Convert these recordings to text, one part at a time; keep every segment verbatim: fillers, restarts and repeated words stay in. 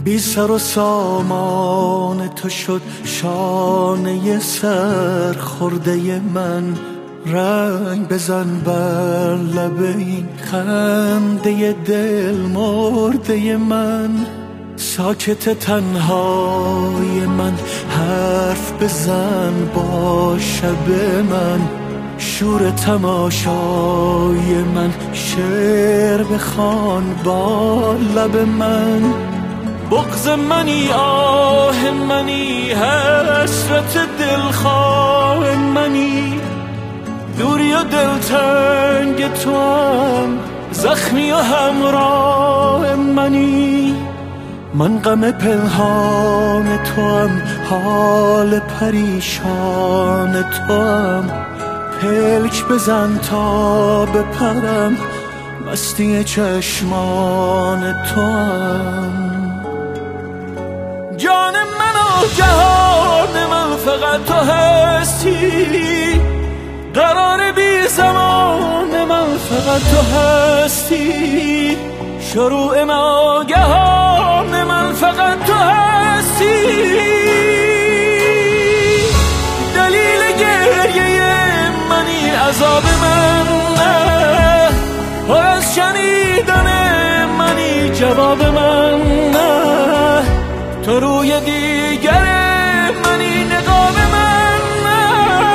بی سر و سامان تو شد شانه سر خورده من. رنگ بزن بر لب این خنده دل مرده من. ساکت تنهای من حرف بزن با شب من. شور تماشای من شعر بخوان با لب من. بغض منی آه منی حسرت دلخواه منی. دوری و دلتنگ تو هم زخمی و همراه منی. من غم پنهان تو هم حال پریشان تو هم. پلک بزن تا بپرم مستی چشمان تو هم. جان من و جهان من فقط تو هستی. قرار بی زمان من فقط تو هستی. شروع ناگهان من فقط تو هستی. دلیل گریه منی عذاب من نه. پر از شنیدن منی جواب من نه. تو روی دیگر منی نقاب من نه.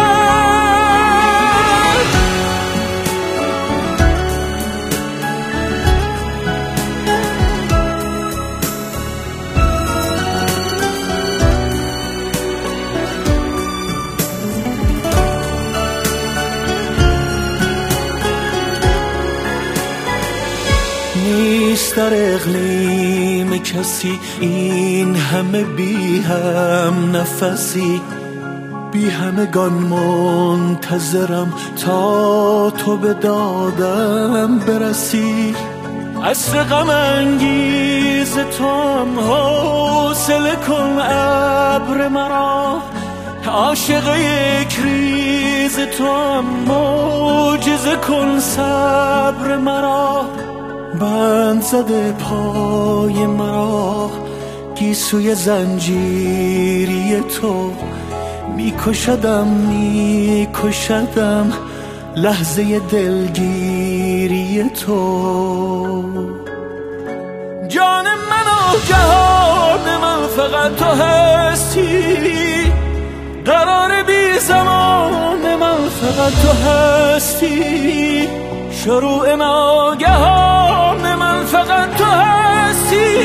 نیست در اقلیم کسی این همه بی هم نفسی. بی همگان منتظرم تا تو به دادم برسی. عصر غم انگیز تو هم حوصله کن ابر مرا. عاشق یک ریز تو هم معجزه کن صبر مرا. بند زده پای مرا گیسوی زنجیری تو. میکشدم میکشدم لحظه دلگیری تو. جان من و جهان من فقط تو هستی. قرار بی زمان من فقط تو هستی. شروع ناگهان من فقط تو هستی.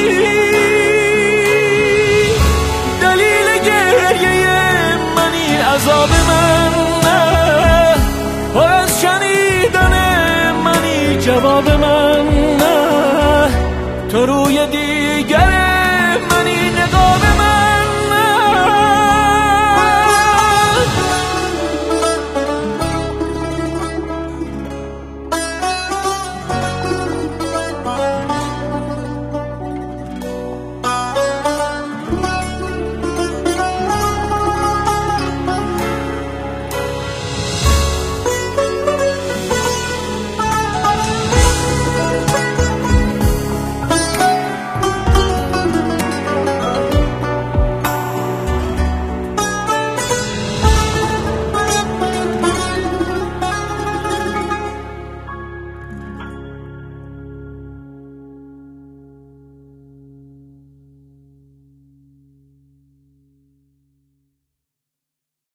دلیل گریه منی عذاب من نه. پر از شنیدن منی جواب من نه. تو روی دی